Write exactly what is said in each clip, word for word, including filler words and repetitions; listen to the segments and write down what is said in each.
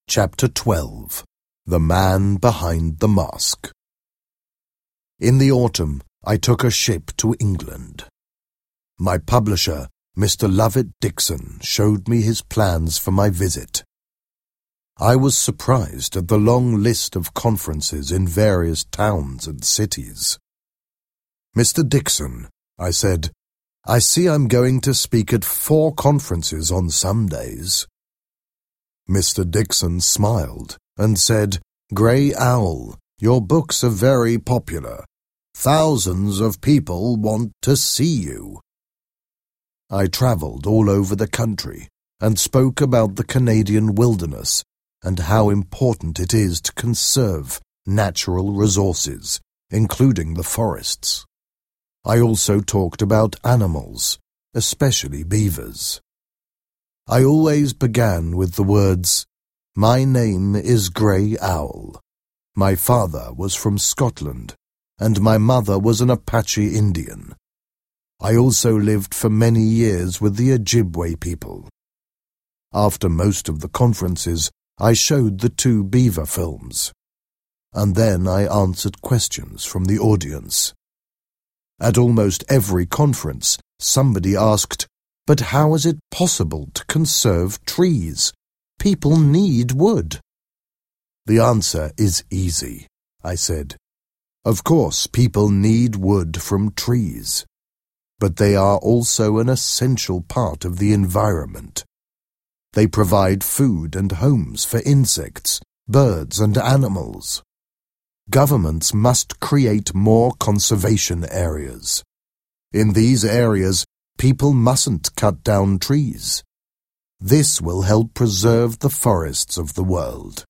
Chapter twelve. The Man Behind the Mask. In the autumn, I took a ship to England. My publisher, Mister Lovett Dixon, showed me his plans for my visit. I was surprised at the long list of conferences in various towns and cities. "Mister Dixon," I said, "I see I'm going to speak at four conferences on some days." Mister Dixon smiled and said, "Grey Owl, your books are very popular. Thousands of people want to see you." I travelled all over the country and spoke about the Canadian wilderness and how important it is to conserve natural resources, including the forests. I also talked about animals, especially beavers. I always began with the words, "My name is Grey Owl. My father was from Scotland, and my mother was an Apache Indian. I also lived for many years with the Ojibwe people." After most of the conferences, I showed the two beaver films, and then I answered questions from the audience. At almost every conference, somebody asked, "But how is it possible to conserve trees? People need wood." "The answer is easy," I said. "Of course, people need wood from trees, but they are also an essential part of the environment. They provide food and homes for insects, birds, and animals. Governments must create more conservation areas. In these areas, people mustn't cut down trees. This will help preserve the forests of the world."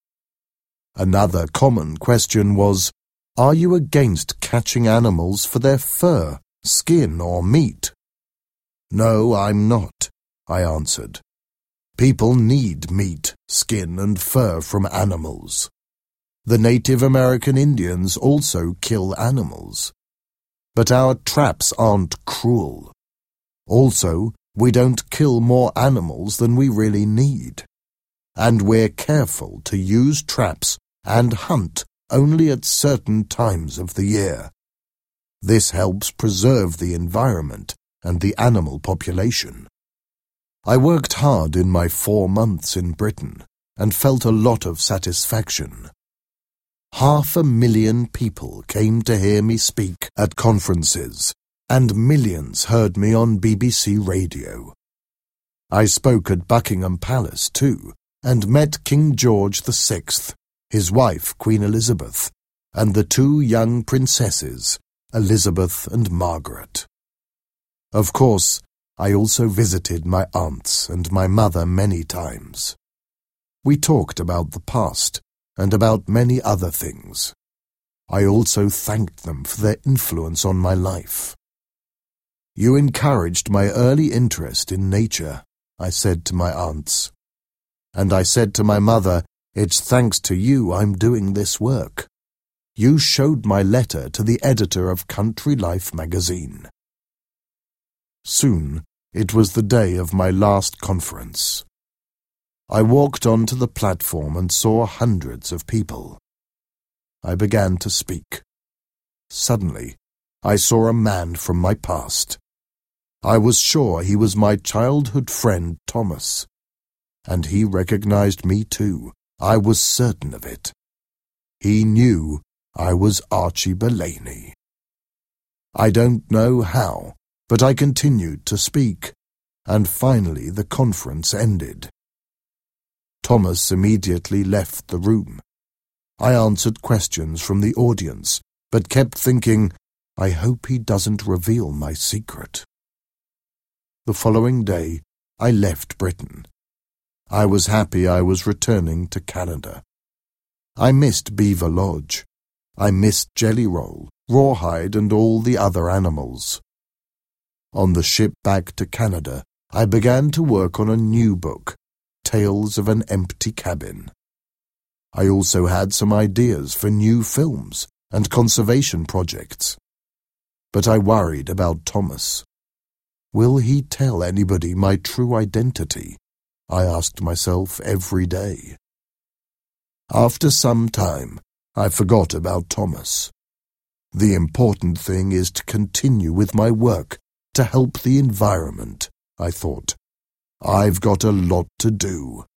Another common question was, "Are you against catching animals for their fur, skin, or meat?" "No, I'm not," I answered. "People need meat, skin, and fur from animals. The Native American Indians also kill animals. But our traps aren't cruel. Also, we don't kill more animals than we really need. And we're careful to use traps and hunt only at certain times of the year. This helps preserve the environment and the animal population." I worked hard in my four months in Britain and felt a lot of satisfaction. Half a million people came to hear me speak at conferences, and millions heard me on B B C radio. I spoke at Buckingham Palace too, and met King George the Sixth, his wife Queen Elizabeth, and the two young princesses, Elizabeth and Margaret. Of course, I also visited my aunts and my mother many times. We talked about the past and about many other things. I also thanked them for their influence on my life. "You encouraged my early interest in nature," I said to my aunts. And I said to my mother, "It's thanks to you I'm doing this work. You showed my letter to the editor of Country Life magazine." Soon, it was the day of my last conference. I walked onto the platform and saw hundreds of people. I began to speak. Suddenly, I saw a man from my past. I was sure he was my childhood friend Thomas, and he recognized me too. I was certain of it. He knew I was Archie Bellany. I don't know how, but I continued to speak, and finally the conference ended. Thomas immediately left the room. I answered questions from the audience, but kept thinking, I hope he doesn't reveal my secret. The following day, I left Britain. I was happy I was returning to Canada. I missed Beaver Lodge. I missed Jelly Roll, Rawhide, and all the other animals. On the ship back to Canada, I began to work on a new book, Tales of an Empty Cabin. I also had some ideas for new films and conservation projects. But I worried about Thomas. Will he tell anybody my true identity? I asked myself every day. After some time, I forgot about Thomas. The important thing is to continue with my work to help the environment, I thought. I've got a lot to do.